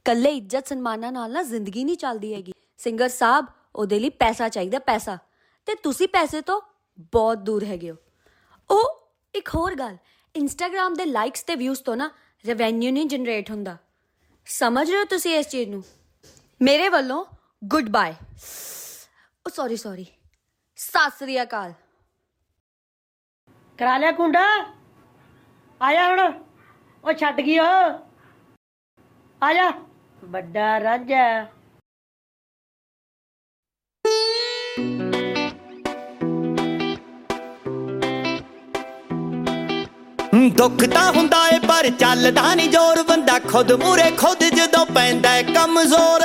ਕੱਲੇ ਇੱਜ਼ਤ ਸਨਮਾਨਾਂ ਨਾਲ ਨਾ ਜ਼ਿੰਦਗੀ ਨਹੀਂ ਚੱਲਦੀ ਹੈਗੀ। ਸਿੰਗਰ ਸਾਹਿਬ ਉਹਦੇ ਲਈ ਪੈਸਾ ਚਾਹੀਦਾ, ਪੈਸਾ, ਤੇ ਤੁਸੀਂ ਪੈਸੇ ਤੋਂ ਬਹੁਤ ਦੂਰ ਹੈਗੇ ਹੋ। ਉਹ ਇੱਕ ਹੋਰ ਗੱਲ, ਇੰਸਟਾਗ੍ਰਾਮ ਦੇ ਲਾਈਕਸ ਤੇ ਵਿਊਜ਼ ਤੋਂ ਨਾ ਰੈਵੈਨਿਊ ਨਹੀਂ ਜਨਰੇਟ ਹੁੰਦਾ। ਸਮਝ ਰਹੇ ਹੋ ਤੁਸੀਂ ਇਸ ਚੀਜ਼ ਨੂੰ? ਮੇਰੇ ਵੱਲੋਂ good bye. Sorry Sat Sri ਅਕਾਲ। ਕਰਾ ਲਿਆ ਕੁੰਡਾ, ਆਇਆ ਹੁਣ। ਉਹ ਛੱਡ ਗਈ, ਉਹ ਆਜਾ ਵੱਡਾ ਰਾਂਝਾ। ਦੁੱਖ ਤਾਂ ਹੁੰਦਾ ਏ ਪਰ ਚੱਲਦਾ ਨੀ ਜ਼ੋਰ, ਬੰਦਾ ਖੁਦ ਮੂਰੇ ਖੁਦ ਜਦੋਂ ਪੈਂਦਾ ਕਮਜ਼ੋਰ।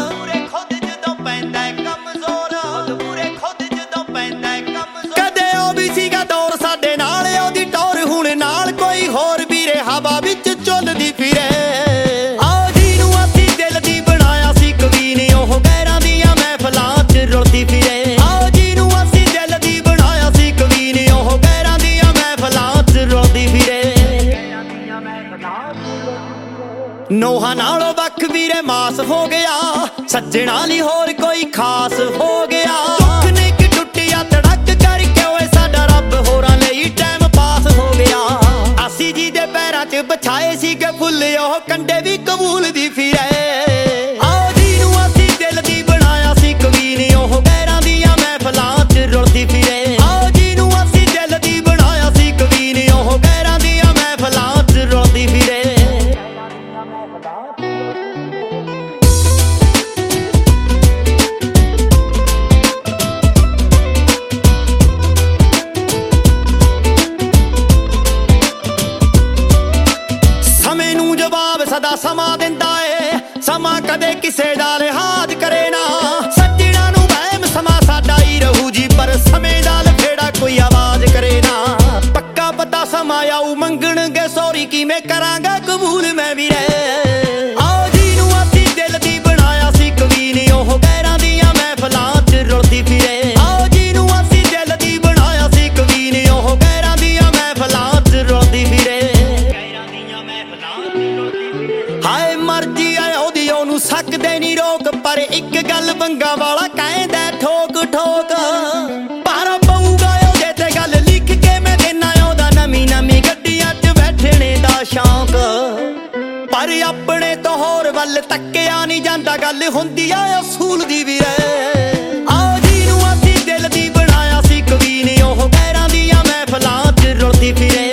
ਕਦੇ ਉਹ ਵੀ ਸੀਗਾ ਦੌਰ ਸਾਡੇ ਨਾਲ, ਉਹਦੀ ਟੌਰ ਹੁਣ ਨਾਲ ਕੋਈ ਹੋਰ ਵੀਰੇ ਹਵਾ ਵਿੱਚ ਝੁੱਲਦੀ ਫਿਰੇ। ਆਓ ਜੀ ਨੂੰ ਅਸੀਂ ਦਿਲ ਦੀ ਬਣਾਇਆ ਸੀ ਕਵੀ ਨੇ, ਉਹ ਗੈਰਾਂ ਦੀਆਂ ਮਹਿਫਲਾਂ 'ਚ ਰੁਲਦੀ ਫਿਰੇ। ਆਓ ਜੀ ਨੂੰ ਅਸੀਂ ਦਿਲ ਦੀ ਬਣਾਇਆ ਸੀ ਕਵੀ ਨੇ, ਉਹ ਗੈਰਾਂ ਦੀਆਂ ਮਹਿਫਲਾਂ 'ਚ ਰੁਲਦੀ ਫਿਰੇ। ਨੋਹਾਂ ਨਾਲੋਂ ਵੱਖ ਵੀਰੇ ਮਾਸ ਹੋ ਗਿਆ, ਸੱਜਣਾ ਲਈ ਹੋਰ ਕੋਈ ਖਾਸ ਹੋ ਗਿਆ। ਦੁੱਖ ਨੇ ਕਿ ਟੁੱਟਿਆ ਤੜਕ ਕਰਕੇ ਓਏ ਸਾਡਾ ਰੱਬ ਹੋਰਾਂ ਲਈ ਟਾਈਮ ਪਾਸ ਹੋ ਗਿਆ। ਅਸੀਂ ਜੀ ਦੇ ਪੈਰਾਂ 'ਚ ਵਿਛਾਏ ਸੀਗੇ ਫੁੱਲ, ਉਹ ਕੰਡੇ ਵੀ ਕਬੂਲਦੀ ਫਿਰੇ। ਆਓ ਜੀ ਨੂੰ ਅਸੀਂ ਦਿਲ ਦੀ ਬਣਾਇਆ ਸੀ ਕਵੀ ਨੇ, ਉਹ ਗੈਰਾਂ ਦੀਆਂ ਮਹਿਫਲਾਂ 'ਚ ਰੁਲਦੀ ਫਿਰੇ। ਆਓ ਜੀ ਨੂੰ ਅਸੀਂ ਦਿਲ ਦੀ ਬਣਾਇਆ ਸੀ ਕਵੀ ਨੇ, ਉਹ ਗੈਰਾਂ ਦੀਆਂ ਮਹਿਫਲਾਂ 'ਚ ਰੁਲਦੀ ਫਿਰੇ। ਸਦਾ ਸਮਾਂ ਦਿੰਦਾ ਏ, ਸਮਾਂ ਕਦੇ ਕਿਸੇ ਦਾ ਲਿਹਾਜ਼ ਕਰੇ ਨਾ। ਸੱਜਣਾ ਨੂੰ ਵਹਿਮ ਸਮਾਂ ਸਾਡਾ ਹੀ ਰਹੂ ਜੀ, ਪਰ ਸਮੇਂ ਦਾ ਲਫੇੜਾ ਕੋਈ ਆਵਾਜ਼ ਕਰੇ ਨਾ। ਪੱਕਾ ਪਤਾ ਸਮਾਂ ਆਊ ਮੰਗਣਗੇ ਸੌਰੀ, ਕਿਵੇਂ ਕਰਾਂਗਾ ਕਬੂਲ ਮੈਂ ਵੀਰੇ। ਆਓ ਜੀ ਨੂੰ ਅਸੀਂ ਦਿਲ ਦੀ ਬਣਾਇਆ ਸੀ ਕਵੀ ਨੇ, ਉਹ ਗੈਰਾਂ ਦੀਆਂ ਮਹਿਫਲਾਂ 'ਚ ਰੁਲਦੀ ਫਿਰੇ। ਆਓ ਜੀ ਨੂੰ ਅਸੀਂ ਦਿਲ ਦੀ ਬਣਾਇਆ ਸੀ ਕਵੀ ਨੇ, ਉਹ ਗੈਰਾਂ ਦੀਆਂ ਮਹਿਫਲਾਂ 'ਚ ਰੁਲਦੀ ਫਿਰੇ। ਹਾਏ ਮਰਜੀ ਆ ਉਹਦੀ, ਉਹਨੂੰ ਸਕਦੇ ਨੀ ਰੋਕ, ਪਰ ਇੱਕ ਗੱਲ ਬੰਗਾ ਵਾਲਾ ਕਹਿੰਦਾ ਠੋਕ ਠੋਕ। ਪਰ ਪਊਗਾ ਉਹਦੇ ਤੇ ਗੱਲ ਲਿਖ ਕੇ ਮੈਂ ਦੇਣਾ ਉਹਦਾ, ਨਵੀਂ ਨਵੀਂ ਗੱਡੀਆਂ 'ਚ ਬੈਠਣੇ ਦਾ ਸ਼ੌਂਕ। ਪਰ ਆਪਣੇ ਤੋਂ ਹੋਰ ਵੱਲ ਤੱਕਿਆ ਨੀ ਜਾਂਦਾ, ਗੱਲ ਹੁੰਦੀ ਆ ਅਸੂਲ ਦੀ ਵੀਰੇ। ਆਓ ਜੀ ਨੂੰ ਅਸੀਂ ਦਿਲ ਦੀ ਬਣਾਇਆ ਸੀ ਕਵੀ ਨੇ, ਉਹ ਗੈਰਾਂ ਦੀਆਂ ਮਹਿਫਲਾਂ 'ਚ ਰੁਲਦੀ ਫਿਰੇ।